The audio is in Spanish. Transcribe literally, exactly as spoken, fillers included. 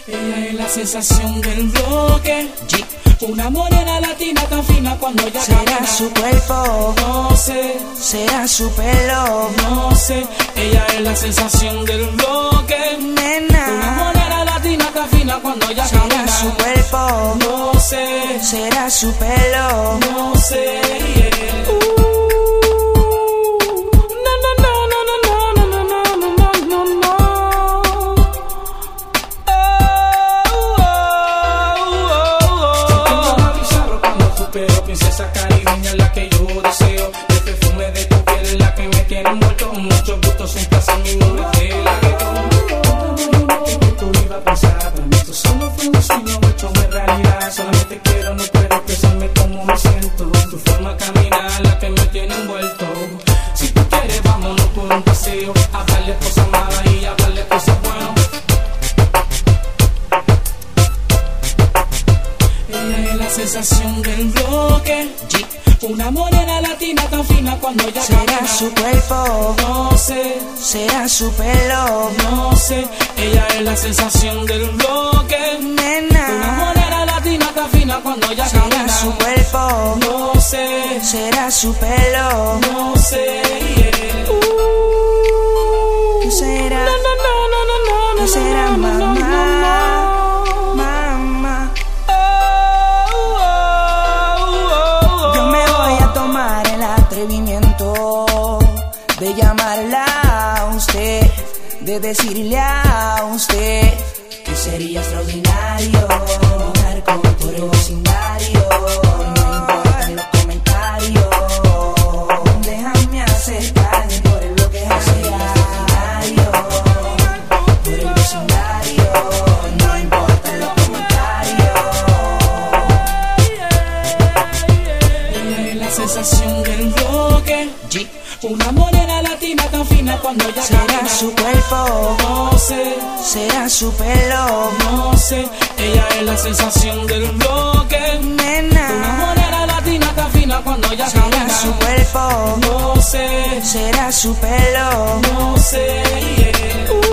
Ella es la sensación del bloque. G. Una morena latina tan fina cuando ella Será camina. su cuerpo, No sé, será su pelo, no sé. Ella es la sensación del bloque. Una nena. morena latina tan fina cuando ella Será camina. su cuerpo, No sé, será su pelo. no sé. Yeah. Uh, no, no, no, no, no, no, no, no, no, no, no, no. Pero princesa caribeña es la que yo deseo. El perfume de tu piel es la que me tiene envuelto. Mucho gusto, sin placer, mi nombre es de la que tú ibas a pensar. Para mí esto solo fue un sueño hecho en realidad. Solamente quiero, no puedo expresarme como me siento. Tu forma de caminar la que me tiene envuelto. Si tú quieres, vámonos por un paseo. Hablarle cosas malas y hablarle cosas buenas. Ella es la sensación del bloque. G. Una morena latina tan fina cuando ella Será camina. su cuerpo, No sé, será su pelo, no sé. Ella es la sensación del bloque. Una nena. morena latina tan fina cuando ella Será camina. su cuerpo, No sé, será su pelo. no sé. Yeah. Uh, ¿Qué será? no, no, no, no, no, no, ¿Qué será, no, no, no, no, mamá? no. Mamá, Oh, oh, oh, oh. yo me voy a tomar el atrevimiento de llamarla a usted, de decirle a usted que sería extraordinario caminar con por el vecindario. No importan los comentarios, déjame acercarme por el bloque extraordinario. Por el vecindario, no importan los comentarios. Ella es la sensación del bloque. G. Una morena latina tan fina cuando ella Será camina. su cuerpo, No sé, será su pelo, no sé. Ella es la sensación del bloque. Una nena. morena latina tan fina cuando ella Será camina. su cuerpo, No sé, será su pelo. no sé. Yeah.